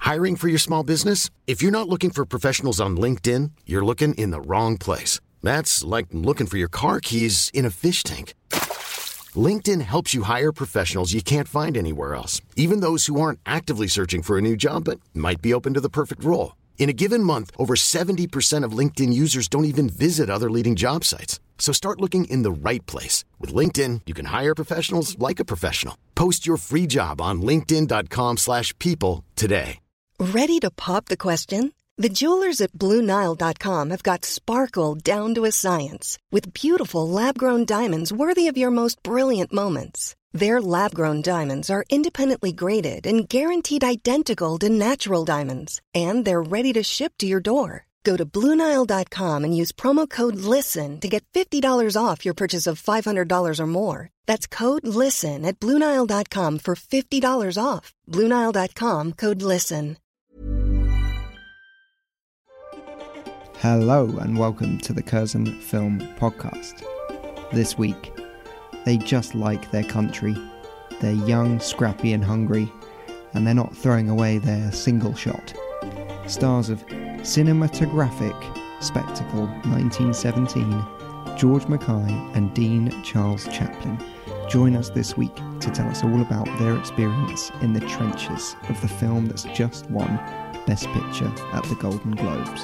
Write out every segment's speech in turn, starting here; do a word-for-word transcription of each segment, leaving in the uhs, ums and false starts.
Hiring for your small business? If you're not looking for professionals on LinkedIn, you're looking in the wrong place. That's like looking for your car keys in a fish tank. LinkedIn helps you hire professionals you can't find anywhere else, even those who aren't actively searching for a new job but might be open to the perfect role. In a given month, over seventy percent of LinkedIn users don't even visit other leading job sites. So start looking in the right place. With LinkedIn, you can hire professionals like a professional. Post your free job on linkedin.com slash people today. Ready to pop the question? The jewelers at Blue Nile dot com have got sparkle down to a science with beautiful lab-grown diamonds worthy of your most brilliant moments. Their lab-grown diamonds are independently graded and guaranteed identical to natural diamonds, and they're ready to ship to your door. Go to Blue Nile dot com and use promo code LISTEN to get fifty dollars off your purchase of five hundred dollars or more. That's code LISTEN at Blue Nile dot com for fifty dollars off. Blue Nile dot com, code LISTEN. Hello and welcome to the Curzon Film Podcast. This week, they just like their country. They're young, scrappy and hungry, and they're not throwing away their single shot. Stars of cinematographic spectacle nineteen seventeen, George Mackay and Dean Charles Chaplin join us this week to tell us all about their experience in the trenches of the film that's just won Best Picture at the Golden Globes.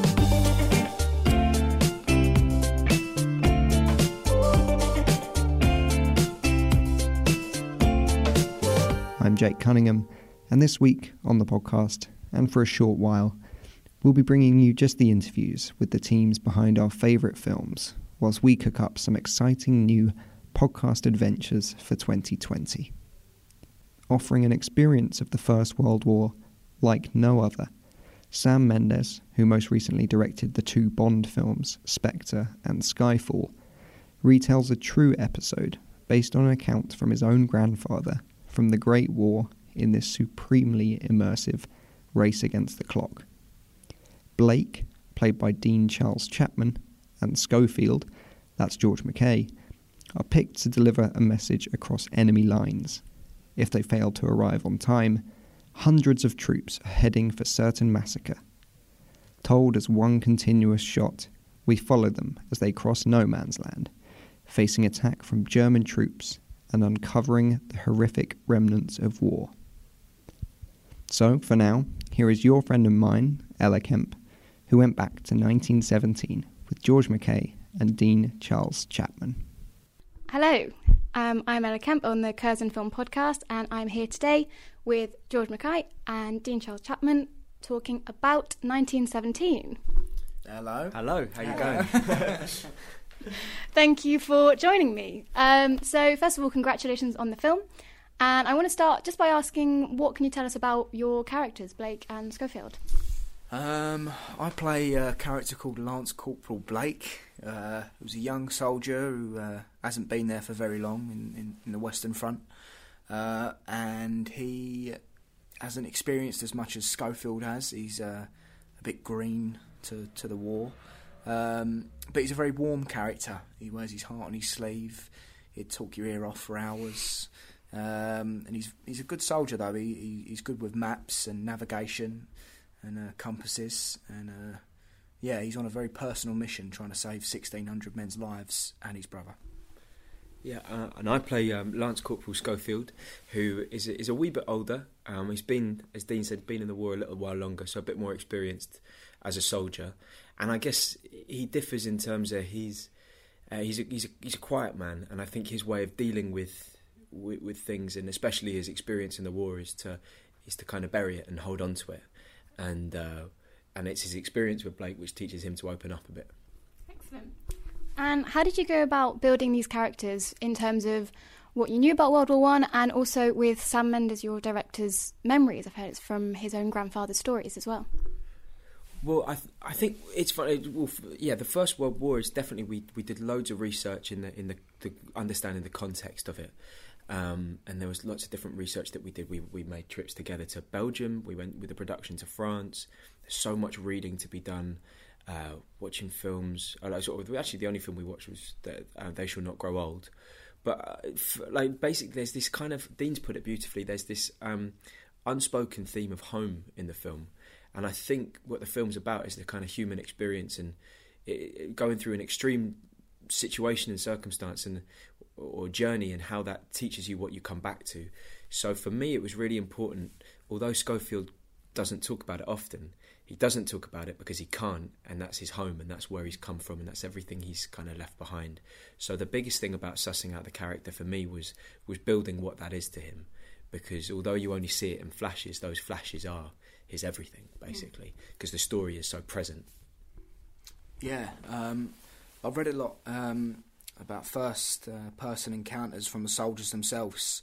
I'm Jake Cunningham, and this week on the podcast, and for a short while, we'll be bringing you just the interviews with the teams behind our favourite films, whilst we cook up some exciting new podcast adventures for twenty twenty. Offering an experience of the First World War like no other, Sam Mendes, who most recently directed the two Bond films, Spectre and Skyfall, retells a true episode based on an account from his own grandfather from the Great War in this supremely immersive race against the clock. Blake, played by Dean Charles Chapman, and Schofield, that's George Mackay, are picked to deliver a message across enemy lines. If they fail to arrive on time, hundreds of troops are heading for certain massacre. Told as one continuous shot, we follow them as they cross no man's land, facing attack from German troops and uncovering the horrific remnants of war. So, for now, here is your friend and mine, Ella Kemp, who went back to nineteen seventeen with George Mackay and Dean Charles Chapman. Hello, um, I'm Ella Kemp on the Curzon Film Podcast, and I'm here today with George Mackay and Dean Charles Chapman talking about nineteen seventeen. Hello. Hello, how you going? Thank you for joining me. Um, so, first of all, congratulations on the film. And I want to start just by asking, what can you tell us about your characters, Blake and Schofield? Um, I play a character called Lance Corporal Blake, uh, who's a young soldier who uh, hasn't been there for very long in, in, in the Western Front. Uh, and he hasn't experienced as much as Schofield has. He's uh, a bit green to, to the war. Um, but he's a very warm character. He wears his heart on his sleeve. He'd talk your ear off for hours. Um, and he's he's a good soldier, though. He, he He's good with maps and navigation and uh, compasses. And uh, yeah, he's on a very personal mission trying to save sixteen hundred men's lives and his brother. Yeah, uh, and I play um, Lance Corporal Schofield, who is a, is a wee bit older. Um, he's been, as Dean said, been in the war a little while longer, so a bit more experienced as a soldier. And I guess he differs in terms of he's uh, he's a, he's a, he's a quiet man, and I think his way of dealing with, with with things, and especially his experience in the war, is to is to kind of bury it and hold on to it. And uh, and it's his experience with Blake which teaches him to open up a bit. Excellent. And how did you go about building these characters in terms of what you knew about World War One, and also with Sam Mendes, your director's memories? I've heard it's from his own grandfather's stories as well. Well, I th- I think it's funny. Well, yeah, the First World War is definitely we we did loads of research in the in the, the understanding the context of it, um, and there was lots of different research that we did. We we made trips together to Belgium. We went with the production to France. There's so much reading to be done, uh, watching films. Uh, sort of, actually, the only film we watched was the, uh, They Shall Not Grow Old. But uh, f- like basically, there's this kind of Dean's put it beautifully. There's this. Um, unspoken theme of home in the film. And I think what the film's about is the kind of human experience and it, it, going through an extreme situation and circumstance and or journey, and how that teaches you what you come back to. So for me, it was really important, although Schofield doesn't talk about it often, he doesn't talk about it because he can't, and that's his home, and that's where he's come from, and that's everything he's kind of left behind. So the biggest thing about sussing out the character for me was was building what that is to him, because although you only see it in flashes, those flashes are his everything, basically, because the story is so present. Yeah, um, I've read a lot um, about first-person uh, encounters from the soldiers themselves.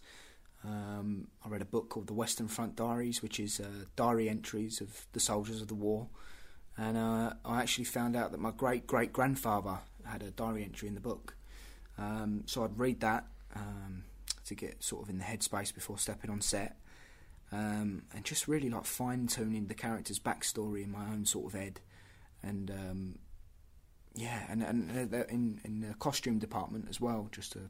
Um, I read a book called The Western Front Diaries, which is uh, diary entries of the soldiers of the war. And uh, I actually found out that my great-great-grandfather had a diary entry in the book. Um, so I'd read that um, to get sort of in the headspace before stepping on set. Um, and just really like fine-tuning the character's backstory in my own sort of head. And um, yeah, and, and in, in the costume department as well, just to...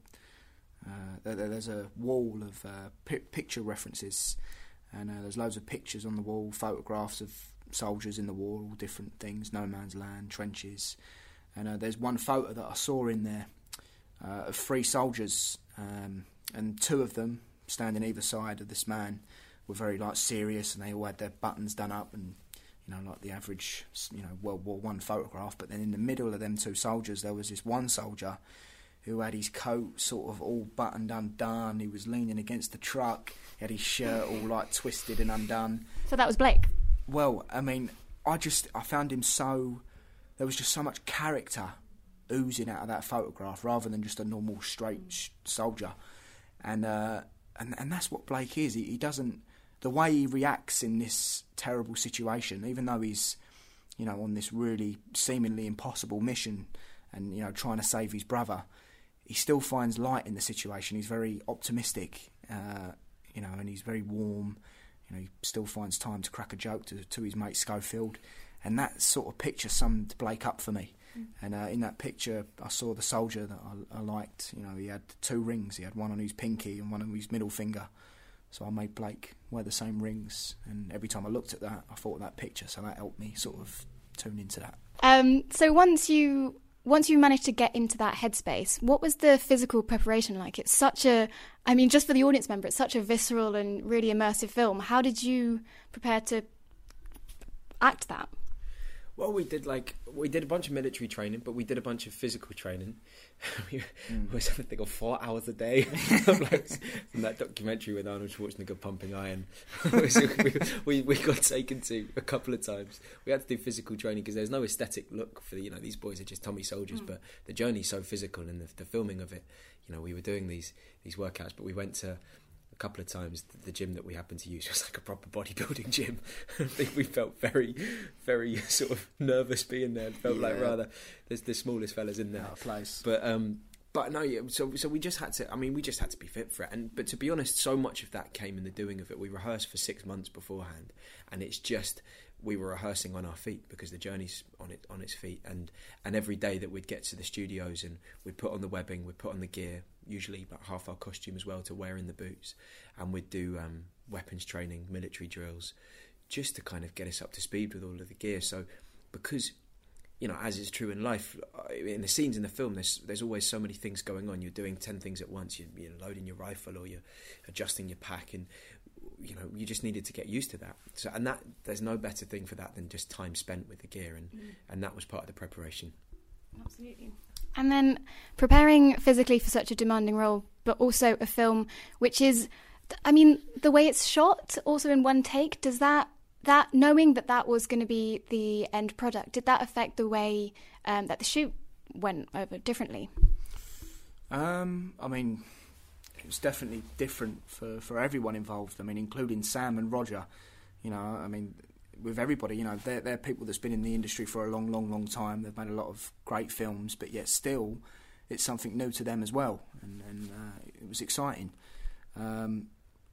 Uh, there, there's a wall of uh, pi- picture references, and uh, there's loads of pictures on the wall, photographs of soldiers in the war, all different things, no man's land, trenches. And uh, there's one photo that I saw in there uh, of three soldiers, um, and two of them standing either side of this man were very like serious, and they all had their buttons done up, and you know, like the average, you know, World War One photograph. But then in the middle of them two soldiers, there was this one soldier who had his coat sort of all buttoned undone. He was leaning against the truck. He had his shirt all like twisted and undone. So that was Blake? Well, I mean, I just, I found him so, there was just so much character oozing out of that photograph rather than just a normal straight sh- soldier. And, uh, and and that's what Blake is. He, he doesn't, the way he reacts in this terrible situation, even though he's, you know, on this really seemingly impossible mission and, you know, trying to save his brother, he still finds light in the situation. He's very optimistic, uh, you know, and he's very warm. You know, he still finds time to crack a joke to, to his mate Schofield. And that sort of picture summed Blake up for me. Mm. And uh, in that picture, I saw the soldier that I, I liked. You know, he had two rings. He had one on his pinky and one on his middle finger. So I made Blake wear the same rings. And every time I looked at that, I thought of that picture. So that helped me sort of tune into that. Um, so once you... Once you managed to get into that headspace, what was the physical preparation like? It's such a, I mean, just for the audience member, it's such a visceral and really immersive film. How did you prepare to act that? Well, we did like we did a bunch of military training, but we did a bunch of physical training. we mm. was I think of four hours a day, like, from that documentary with Arnold Schwarzenegger pumping iron. we, we we got taken to a couple of times. We had to do physical training because there's no aesthetic look for the, you know, these boys are just Tommy soldiers, mm. but the journey's so physical and the, the filming of it. You know, we were doing these these workouts, but we went to. A couple of times the gym that we happened to use was like a proper bodybuilding gym. I think we felt very very sort of nervous being there. It felt yeah. like rather there's the smallest fellas in there. Out of place. But um but no, yeah, so so we just had to I mean we just had to be fit for it. And but to be honest, so much of that came in the doing of it. We rehearsed for six months beforehand, and it's just we were rehearsing on our feet because the journey's on it on its feet, and and every day that we'd get to the studios and we'd put on the webbing, we'd put on the gear, usually about half our costume as well to wear in the boots, and we'd do um, weapons training, military drills, just to kind of get us up to speed with all of the gear. So because, you know, as is true in life, in the scenes in the film, there's there's always so many things going on. You're doing ten things at once. You're, you're loading your rifle or you're adjusting your pack, and you know you just needed to get used to that. So and that there's no better thing for that than just time spent with the gear, and mm. and that was part of the preparation. Absolutely. And then preparing physically for such a demanding role, but also a film which is, I mean, the way it's shot, also in one take, does that, that knowing that that was going to be the end product, did that affect the way um, that the shoot went over differently? Um, I mean, it was definitely different for, for everyone involved. I mean, including Sam and Roger. You know, I mean... with everybody, you know, they're, they're people that's been in the industry for a long, long, long time. They've made a lot of great films, but yet still it's something new to them as well, and, and uh, it was exciting. Um,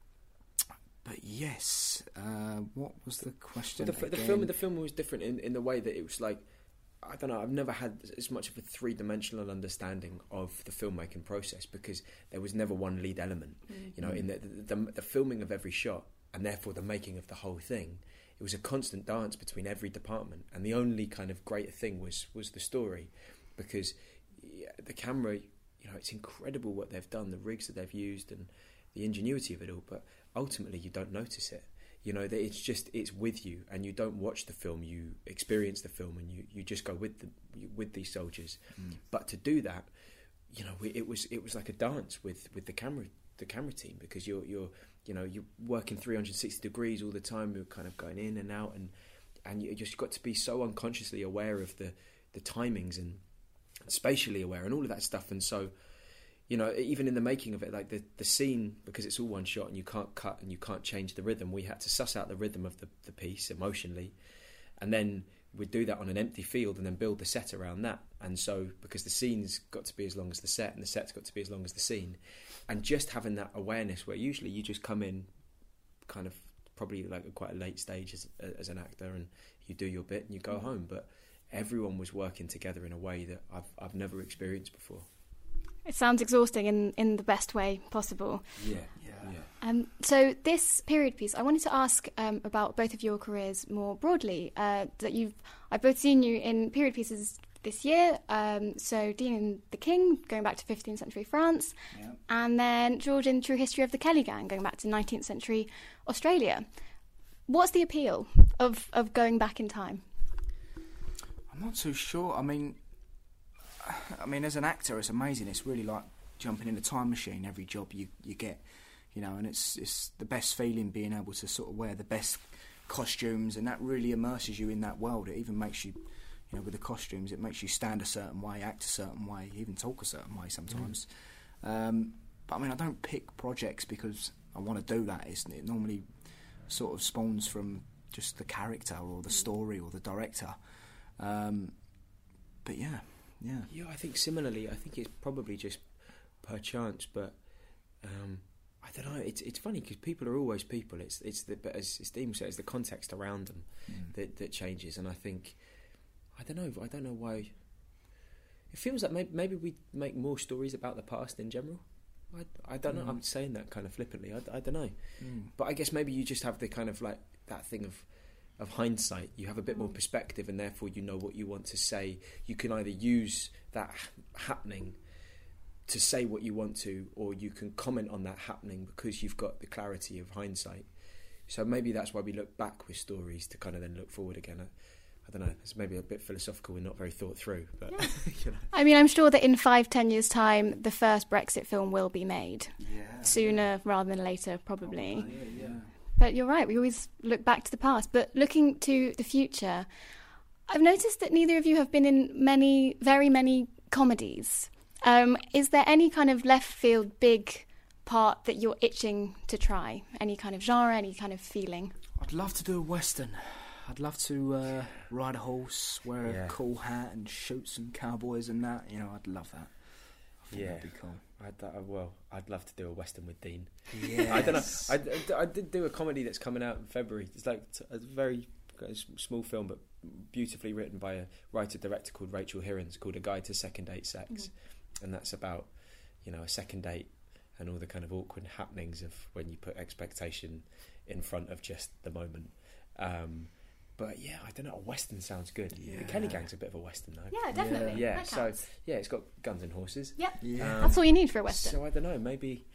but yes, uh, what was the question? Well, the, the film, the film was different in, in the way that it was like, I don't know, I've never had as much of a three-dimensional understanding of the filmmaking process because there was never one lead element. Mm-hmm. You know, in the the, the the filming of every shot and therefore the making of the whole thing, it was a constant dance between every department, and the only kind of great thing was was the story, because yeah, the camera, you know, it's incredible what they've done, the rigs that they've used, and the ingenuity of it all. But ultimately, you don't notice it. You know, that it's just it's with you, and you don't watch the film. You experience the film, and you, you just go with the with these soldiers. Mm. But to do that, you know, it was it was like a dance with, with the camera the camera team, because you're you're you know you're working three hundred sixty degrees all the time. You're kind of going in and out, and and you just got to be so unconsciously aware of the the timings and spatially aware and all of that stuff. And so, you know, even in the making of it, like the, the scene, because it's all one shot and you can't cut and you can't change the rhythm, we had to suss out the rhythm of the, the piece emotionally, and then we'd do that on an empty field and then build the set around that. And so, because the scene's got to be as long as the set and the set's got to be as long as the scene, and just having that awareness where usually you just come in kind of probably like at quite a late stage as, as an actor, and you do your bit and you go mm-hmm. home, but everyone was working together in a way that I've I've never experienced before. It sounds exhausting in, in the best way possible. Yeah, yeah, yeah. Um, so this period piece, I wanted to ask um, about both of your careers more broadly. Uh, that you've, I've both seen you in period pieces this year. Um, so Dean in The King, going back to fifteenth century France, yeah. and then George in True History of the Kelly Gang, going back to nineteenth century Australia. What's the appeal of, of going back in time? I'm not too sure. I mean, I mean, as an actor, it's amazing. It's really like jumping in a time machine. Every job you, you get, you know, and it's it's the best feeling being able to sort of wear the best costumes, and that really immerses you in that world. It even makes you, you know, with the costumes, it makes you stand a certain way, act a certain way, even talk a certain way sometimes. Mm. Um, but I mean, I don't pick projects because I want to do that. It's, it normally sort of spawns from just the character or the story or the director. Um, but yeah. Yeah, yeah. I think similarly. I think it's probably just per chance, but um, I don't know. It's it's funny because people are always people. It's it's the but as Dean said, it's the context around them mm. that that changes. And I think I don't know. I don't know why. It feels like maybe, maybe we make more stories about the past in general. I I don't mm. know. I'm saying that kind of flippantly. I, I don't know, mm. but I guess maybe you just have the kind of like that thing of. of hindsight. You have a bit more perspective, and therefore you know what you want to say. You can either use that happening to say what you want to, or you can comment on that happening because you've got the clarity of hindsight. So maybe that's why we look back with stories to kind of then look forward again. I, I don't know, it's maybe a bit philosophical and not very thought through, but yeah. you know. I mean, I'm sure that in five, ten years' time, the first Brexit film will be made. Yeah. Sooner yeah. rather than later, probably. Oh, yeah, yeah. But you're right, we always look back to the past. But looking to the future, I've noticed that neither of you have been in many, very many comedies. Um, is there any kind of left field big part that you're itching to try? Any kind of genre, any kind of feeling? I'd love to do a Western. I'd love to uh, ride a horse, wear yeah. a cool hat and shoot some cowboys and that. You know, I'd love that. I think yeah. that'd be cool. I'd, uh, well, I'd love to do a Western with Dean. Yeah, I don't know. I, I did do a comedy that's coming out in February. It's like a very small film, but beautifully written by a writer-director called Rachel Hirons, called A Guide to Second Date Sex. Mm-hmm. And that's about, you know, a second date and all the kind of awkward happenings of when you put expectation in front of just the moment. Um, But yeah, I don't know. A Western sounds good. Yeah. The Kelly Gang's a bit of a Western, though. Yeah, definitely. Yeah, yeah. so yeah, it's got guns and horses. Yep. Yeah, um, that's all you need for a Western. So I don't know. Maybe,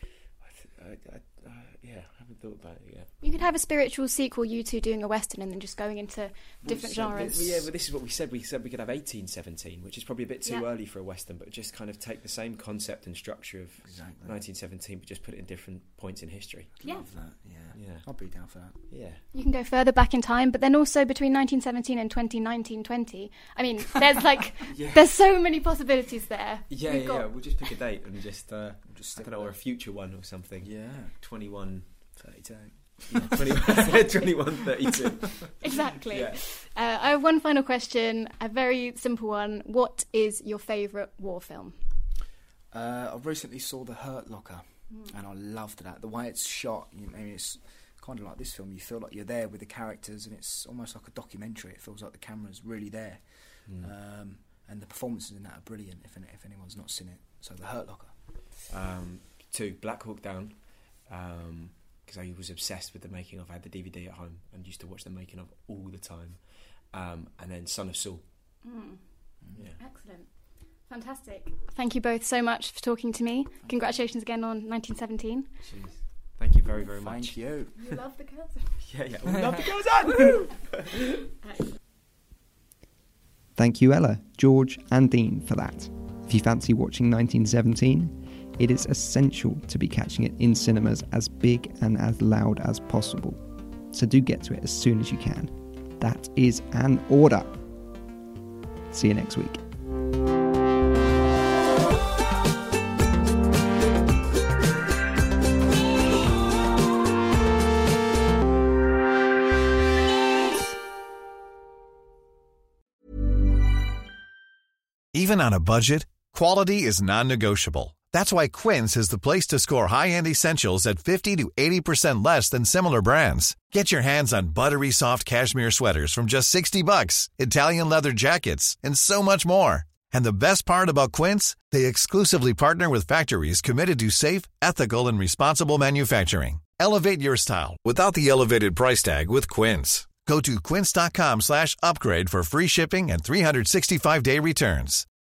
I, I, I, uh, yeah, I haven't thought about it yet. You could have a spiritual sequel, you two doing a Western, and then just going into different well, genres. But, yeah, but this is what we said. We said we could have eighteen seventeen, which is probably a bit too yeah. early for a Western, but just kind of take the same concept and structure of exactly. nineteen seventeen, but just put it in different points in history. I'd yeah. love that. Yeah. Yeah, I'll be down for that. Yeah. You can go further back in time, but then also between nineteen seventeen and twenty nineteen twenty. I mean, there's like, yeah. there's so many possibilities there. Yeah, We've yeah, got... yeah. We'll just pick a date and just, uh, we'll just I don't know, or a future one or something. Yeah. twenty-one thirty-two. Yeah, twenty-one, twenty-one thirty-two. Exactly. Yeah. Uh, I have one final question, a very simple one. What is your favourite war film? Uh, I recently saw The Hurt Locker, mm. and I loved that. The way it's shot, you know, I mean, it's kind of like this film. You feel like you're there with the characters, and it's almost like a documentary. It feels like the camera's really there. Mm. Um, and the performances in that are brilliant, if, if anyone's not seen it. So The Hurt Locker. Um, two, Black Hawk Down. Um, because I was obsessed with the making of. I had the D V D at home and used to watch the making of all the time. Um, and then Son of Saul. Mm. Yeah. Excellent. Fantastic. Thank you both so much for talking to me. Congratulations again on nineteen seventeen. Jeez. Thank you very, very much. Thank you. You love the girls. Yeah, yeah. We love the girls on! Excellent. Thank you, Ella, George, and Dean for that. If you fancy watching nineteen seventeen, it is essential to be catching it in cinemas as big and as loud as possible. So do get to it as soon as you can. That is an order. See you next week. Even on a budget, quality is non-negotiable. That's why Quince is the place to score high-end essentials at fifty to eighty percent less than similar brands. Get your hands on buttery soft cashmere sweaters from just sixty bucks, Italian leather jackets, and so much more. And the best part about Quince, they exclusively partner with factories committed to safe, ethical, and responsible manufacturing. Elevate your style without the elevated price tag with Quince. Go to quince.com slash upgrade for free shipping and three sixty-five day returns.